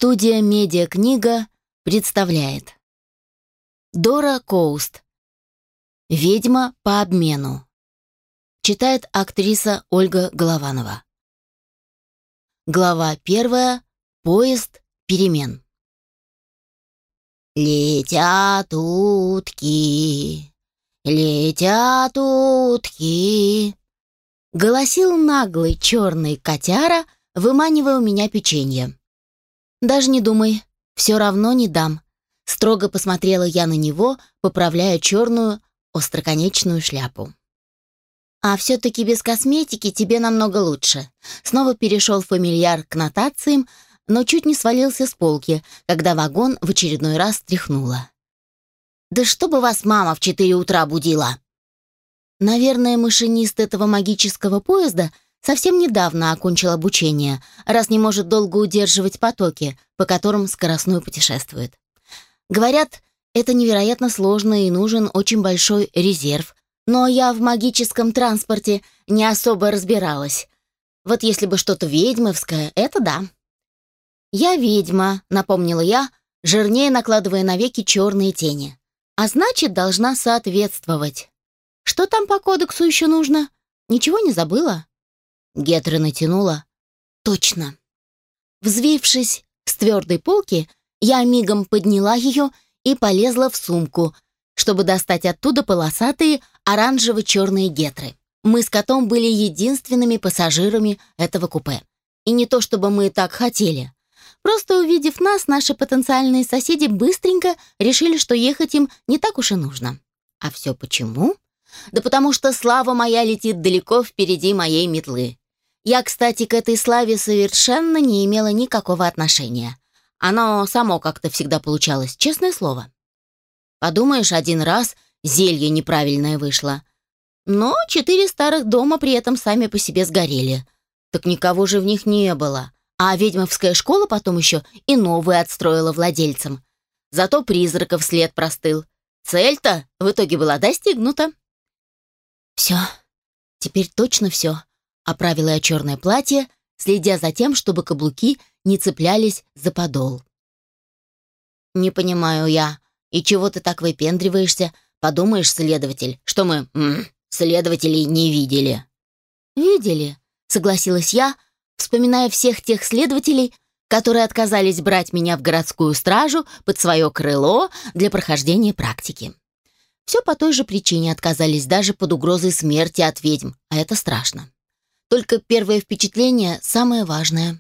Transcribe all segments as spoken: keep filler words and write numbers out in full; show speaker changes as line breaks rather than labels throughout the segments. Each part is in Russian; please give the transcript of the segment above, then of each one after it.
Студия «Медиакнига» представляет Дора Коуст. «Ведьма по обмену». Читает актриса Ольга Голованова. Глава первая. Поезд перемен. Летят утки, летят утки, голосил наглый черный котяра, выманивая у меня печенье. «Даже не думай, все равно не дам», — строго посмотрела я на него, поправляя черную остроконечную шляпу. «А все-таки без косметики тебе намного лучше». Снова перешел фамильяр к нотациям, но чуть не свалился с полки, когда вагон в очередной раз тряхнуло. «Да чтобы вас мама в четыре утра будила!» Наверное, машинист этого магического поезда совсем недавно окончил обучение, раз не может долго удерживать потоки, по которым скоростной путешествует. Говорят, это невероятно сложно и нужен очень большой резерв, но я в магическом транспорте не особо разбиралась. Вот если бы что-то ведьмовское, это да. «Я ведьма», — напомнила я, жирнее накладывая на веки черные тени. «А значит, должна соответствовать. Что там по кодексу еще нужно? Ничего не забыла?» Гетра натянула. «Точно». Взвившись с твердой полки, я мигом подняла ее и полезла в сумку, чтобы достать оттуда полосатые оранжево-черные гетры. Мы с котом были единственными пассажирами этого купе. И не то чтобы мы так хотели. Просто увидев нас, наши потенциальные соседи быстренько решили, что ехать им не так уж и нужно. А все почему? Да потому что слава моя летит далеко впереди моей метлы. Я, кстати, к этой славе совершенно не имела никакого отношения. Оно само как-то всегда получалось, честное слово. Подумаешь, один раз зелье неправильное вышло. Но четыре старых дома при этом сами по себе сгорели. Так никого же в них не было. А ведьмовская школа потом еще и новую отстроила владельцам. Зато призраков след простыл. Цель-то в итоге была достигнута. «Все, теперь точно все», — оправила я черное платье, следя за тем, чтобы каблуки не цеплялись за подол. «Не понимаю я, и чего ты так выпендриваешься? Подумаешь, следователь, что мы, м, следователей не видели». «Видели», — согласилась я, вспоминая всех тех следователей, которые отказались брать меня в городскую стражу под свое крыло для прохождения практики. Все по той же причине отказались даже под угрозой смерти от ведьм, а это страшно. Только первое впечатление самое важное.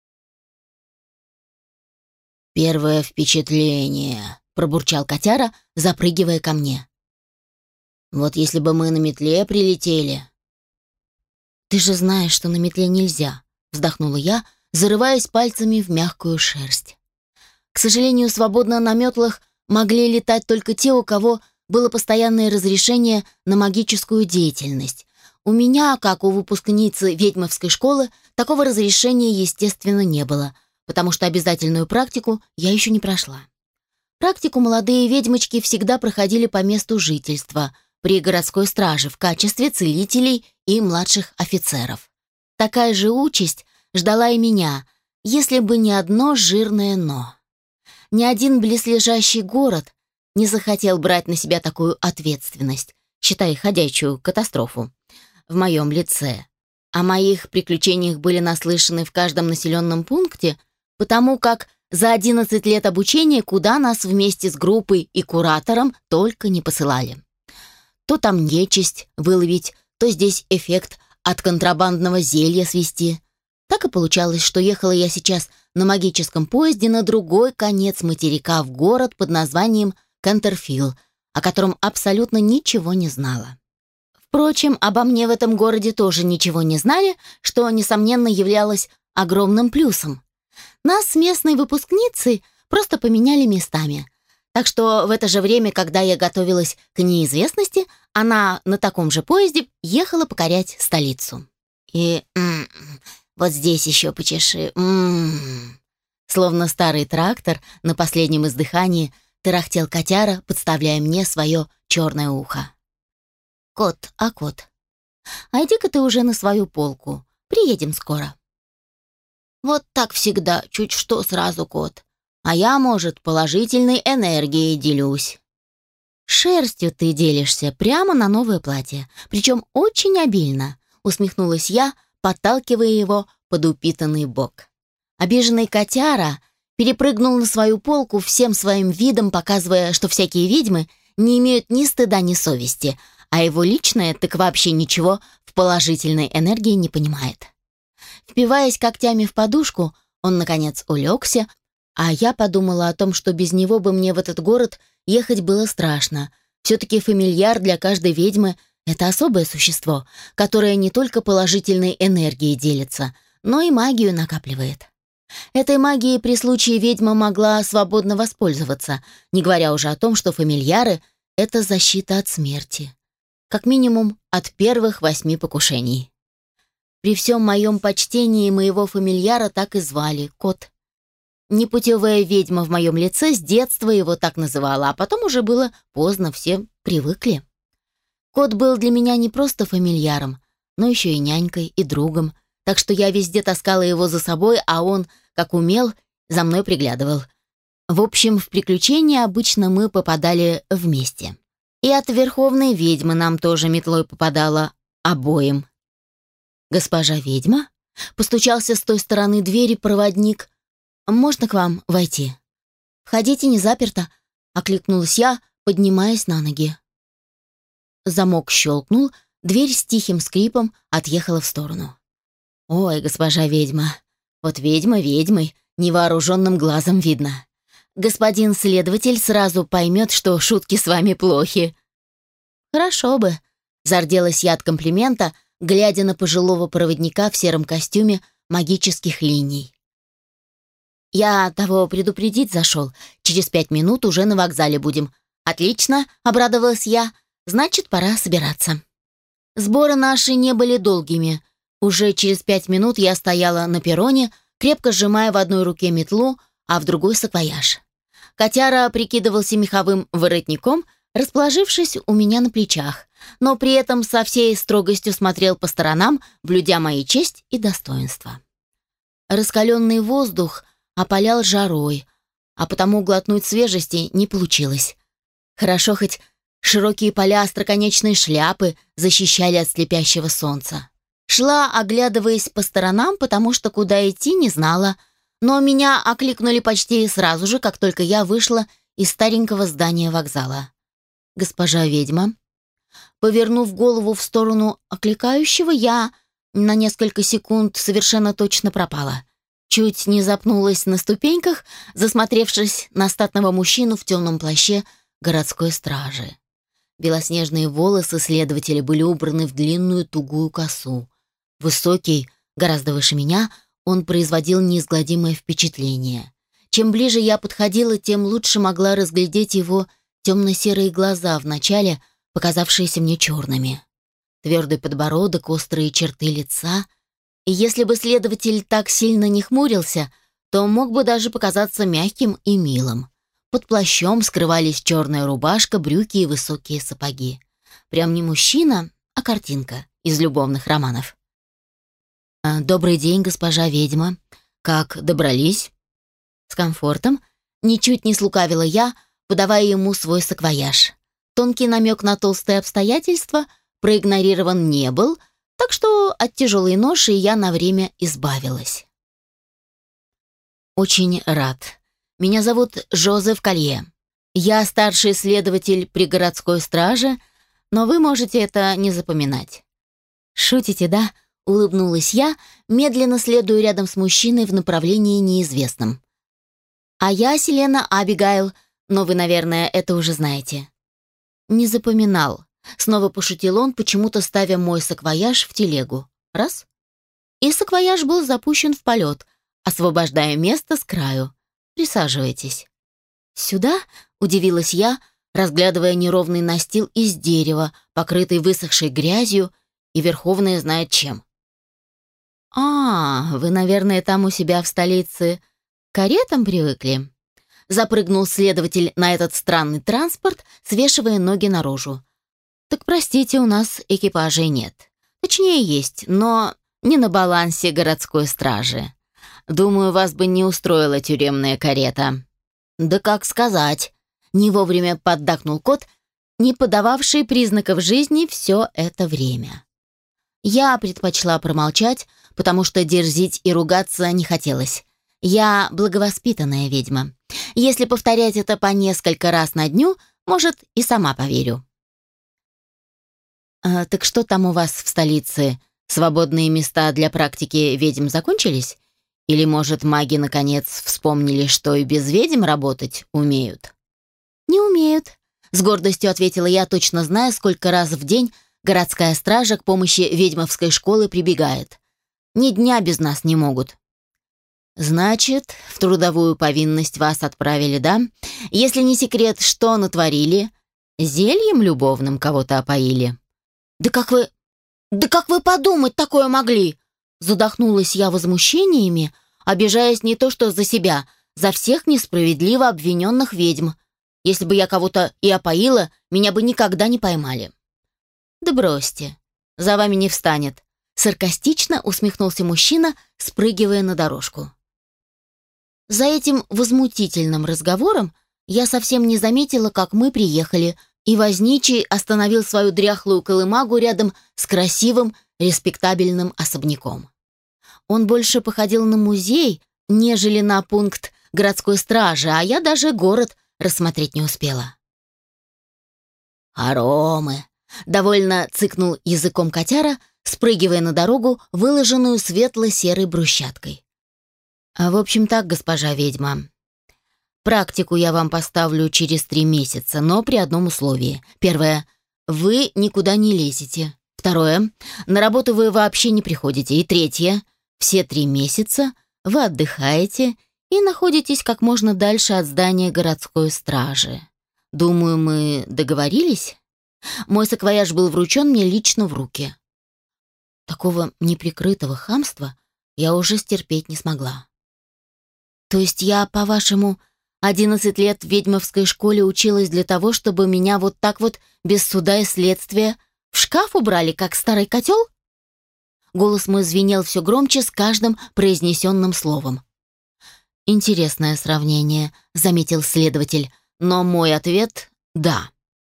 «Первое впечатление», — пробурчал котяра, запрыгивая ко мне. «Вот если бы мы на метле прилетели». «Ты же знаешь, что на метле нельзя», — вздохнула я, зарываясь пальцами в мягкую шерсть. К сожалению, свободно на метлах могли летать только те, у кого было постоянное разрешение на магическую деятельность. У меня, как у выпускницы ведьмовской школы, такого разрешения, естественно, не было, потому что обязательную практику я еще не прошла. Практику молодые ведьмочки всегда проходили по месту жительства, при городской страже в качестве целителей и младших офицеров. Такая же участь ждала и меня, если бы не одно жирное «но». Ни один близлежащий город не захотел брать на себя такую ответственность, считай ходячую катастрофу, в моем лице. О моих приключениях были наслышаны в каждом населенном пункте, потому как за одиннадцать лет обучения куда нас вместе с группой и куратором только не посылали. То там нечисть выловить, то здесь эффект от контрабандного зелья свести. Так и получалось, что ехала я сейчас на магическом поезде на другой конец материка в город под названием Кантерфилл, о котором абсолютно ничего не знала. Впрочем, обо мне в этом городе тоже ничего не знали, что, несомненно, являлось огромным плюсом. Нас с местной выпускницей просто поменяли местами. Так что в это же время, когда я готовилась к неизвестности, она на таком же поезде ехала покорять столицу. И м-м, вот здесь еще почеши. М-м. Словно старый трактор на последнем издыхании тарахтел котяра, подставляя мне свое черное ухо. «Кот, а кот, а иди-ка ты уже на свою полку. Приедем скоро». Вот так всегда, чуть что сразу кот. А я, может, положительной энергией делюсь. Шерстью ты делишься прямо на новое платье, причем очень обильно, усмехнулась я, подталкивая его под упитанный бок. Обиженный котяра перепрыгнул на свою полку, всем своим видом показывая, что всякие ведьмы не имеют ни стыда, ни совести, а его личное так вообще ничего в положительной энергии не понимает. Впиваясь когтями в подушку, он, наконец, улегся, а я подумала о том, что без него бы мне в этот город ехать было страшно. Все-таки фамильяр для каждой ведьмы — это особое существо, которое не только положительной энергией делится, но и магию накапливает. Этой магией при случае ведьма могла свободно воспользоваться, не говоря уже о том, что фамильяры — это защита от смерти. Как минимум от первых восьми покушений. При всем моем почтении моего фамильяра так и звали — Кот. Непутевая ведьма в моем лице с детства его так называла, а потом уже было поздно, все привыкли. Кот был для меня не просто фамильяром, но еще и нянькой, и другом, так что я везде таскала его за собой, а он, как умел, за мной приглядывал. В общем, в приключения обычно мы попадали вместе. И от верховной ведьмы нам тоже метлой попадало обоим. «Госпожа ведьма?» — постучался с той стороны двери проводник. «Можно к вам войти?» «Входите, не заперто», — окликнулась я, поднимаясь на ноги. Замок щелкнул, дверь с тихим скрипом отъехала в сторону. «Ой, госпожа ведьма, вот ведьма ведьмой, невооруженным глазом видно. Господин следователь сразу поймет, что шутки с вами плохи». «Хорошо бы», — зарделась я от комплимента, глядя на пожилого проводника в сером костюме магических линий. «Я того предупредить зашел. Через пять минут уже на вокзале будем». «Отлично», — обрадовалась я. «Значит, пора собираться». Сборы наши не были долгими. Уже через пять минут я стояла на перроне, крепко сжимая в одной руке метлу, а в другой саквояж. Котяра прикидывался меховым воротником, расположившись у меня на плечах, но при этом со всей строгостью смотрел по сторонам, блюдя мою честь и достоинство. Раскаленный воздух опалял жарой, а потому глотнуть свежести не получилось. Хорошо хоть широкие поля остроконечной шляпы защищали от слепящего солнца. Шла, оглядываясь по сторонам, потому что куда идти не знала, но меня окликнули почти сразу же, как только я вышла из старенького здания вокзала. «Госпожа ведьма». Повернув голову в сторону окликающего, я на несколько секунд совершенно точно пропала. Чуть не запнулась на ступеньках, засмотревшись на статного мужчину в темном плаще городской стражи. Белоснежные волосы следователя были убраны в длинную тугую косу. Высокий, гораздо выше меня, он производил неизгладимое впечатление. Чем ближе я подходила, тем лучше могла разглядеть его темно-серые глаза, вначале показавшиеся мне черными. Твердый подбородок, острые черты лица. И если бы следователь так сильно не хмурился, то мог бы даже показаться мягким и милым. Под плащом скрывались черная рубашка, брюки и высокие сапоги. Прям не мужчина, а картинка из любовных романов. «Добрый день, госпожа ведьма. Как добрались?» С комфортом, ничуть не слукавила я, подавая ему свой саквояж. Тонкий намек на толстые обстоятельства проигнорирован не был, так что от тяжелой ноши я на время избавилась. «Очень рад. Меня зовут Жозеф Колье. Я старший следователь при городской страже, но вы можете это не запоминать». «Шутите, да?» — улыбнулась я, медленно следуя рядом с мужчиной в направлении неизвестном. «А я Селена Абигайл, но вы, наверное, это уже знаете». «Не запоминал». Снова пошутил он, почему-то ставя мой саквояж в телегу. Раз. И саквояж был запущен в полет, освобождая место с краю. «Присаживайтесь». «Сюда?» — удивилась я, разглядывая неровный настил из дерева, покрытый высохшей грязью и верховная знает чем. «А, вы, наверное, там у себя в столице к каретам привыкли?» Запрыгнул следователь на этот странный транспорт, свешивая ноги наружу. «Так простите, у нас экипажей нет. Точнее, есть, но не на балансе городской стражи. Думаю, вас бы не устроила тюремная карета». «Да как сказать?» — не вовремя поддакнул кот, не подававший признаков жизни все это время. Я предпочла промолчать, потому что дерзить и ругаться не хотелось. Я благовоспитанная ведьма. Если повторять это по несколько раз на дню, может, и сама поверю. «А, так что там у вас в столице? Свободные места для практики ведьм закончились? Или, может, маги наконец вспомнили, что и без ведьм работать умеют?» «Не умеют», — с гордостью ответила я, точно зная, сколько раз в день городская стража к помощи ведьмовской школы прибегает. «Ни дня без нас не могут». «Значит, в трудовую повинность вас отправили, да? Если не секрет, что натворили? Зельем любовным кого-то опоили?» «Да как вы... да как вы подумать такое могли?» Задохнулась я возмущениями, обижаясь не то что за себя, за всех несправедливо обвиненных ведьм. Если бы я кого-то и опоила, меня бы никогда не поймали. «Да бросьте, за вами не встанет», — саркастично усмехнулся мужчина, спрыгивая на дорожку. За этим возмутительным разговором я совсем не заметила, как мы приехали, и возничий остановил свою дряхлую колымагу рядом с красивым, респектабельным особняком. Он больше походил на музей, нежели на пункт городской стражи, а я даже город рассмотреть не успела. «Хоромы!» — довольно цыкнул языком котяра, спрыгивая на дорогу, выложенную светло-серой брусчаткой. «А в общем так, госпожа ведьма, практику я вам поставлю через три месяца, но при одном условии. Первое — вы никуда не лезете. Второе — на работу вы вообще не приходите. И третье — все три месяца вы отдыхаете и находитесь как можно дальше от здания городской стражи. Думаю, мы договорились?» Мой саквояж был вручен мне лично в руки. Такого неприкрытого хамства я уже стерпеть не смогла. «То есть я, по-вашему, одиннадцать лет в ведьмовской школе училась для того, чтобы меня вот так вот, без суда и следствия, в шкаф убрали, как старый котел?» Голос мой звенел все громче с каждым произнесенным словом. «Интересное сравнение», — заметил следователь, но мой ответ — «да».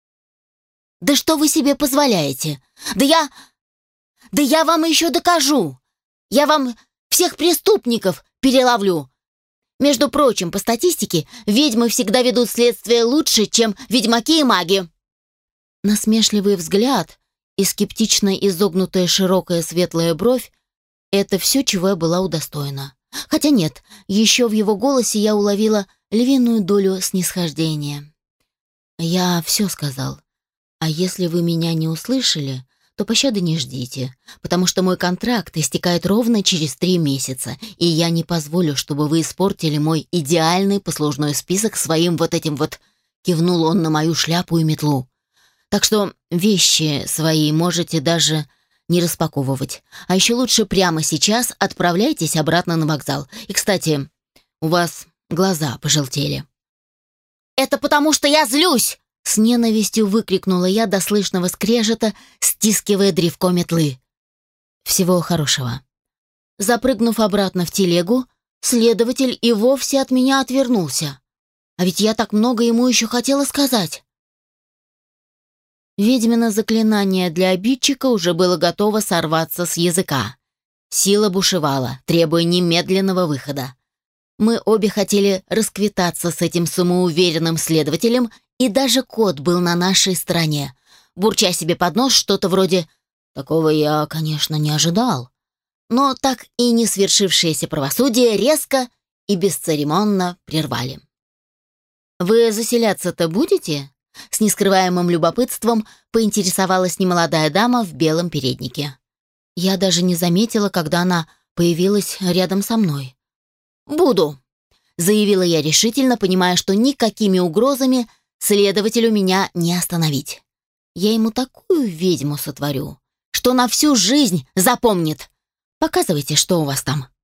«Да что вы себе позволяете? Да я... да я вам еще докажу! Я вам всех преступников переловлю! Между прочим, по статистике, ведьмы всегда ведут следствие лучше, чем ведьмаки и маги». Насмешливый взгляд и скептично изогнутая широкая светлая бровь — это все, чего я была удостоена. Хотя нет, еще в его голосе я уловила львиную долю снисхождения. «Я все сказал. А если вы меня не услышали, то пощады не ждите, потому что мой контракт истекает ровно через три месяца, и я не позволю, чтобы вы испортили мой идеальный послужной список своим вот этим вот...» Кивнул он на мою шляпу и метлу. «Так что вещи свои можете даже не распаковывать. А еще лучше прямо сейчас отправляйтесь обратно на вокзал. И, кстати, у вас глаза пожелтели». «Это потому что я злюсь!» С ненавистью выкрикнула я до слышного скрежета, стискивая древко метлы. «Всего хорошего». Запрыгнув обратно в телегу, следователь и вовсе от меня отвернулся. А ведь я так много ему еще хотела сказать. Ведьмино заклинание для обидчика уже было готово сорваться с языка. Сила бушевала, требуя немедленного выхода. Мы обе хотели расквитаться с этим самоуверенным следователем, и даже кот был на нашей стороне, бурча себе под нос что-то вроде «такого я, конечно, не ожидал». Но так и не свершившееся правосудие резко и бесцеремонно прервали. «Вы заселяться-то будете?» С нескрываемым любопытством поинтересовалась немолодая дама в белом переднике. Я даже не заметила, когда она появилась рядом со мной. «Буду», — заявила я решительно, понимая, что никакими угрозами следователю меня не остановить. Я ему такую ведьму сотворю, что на всю жизнь запомнит. Показывайте, что у вас там.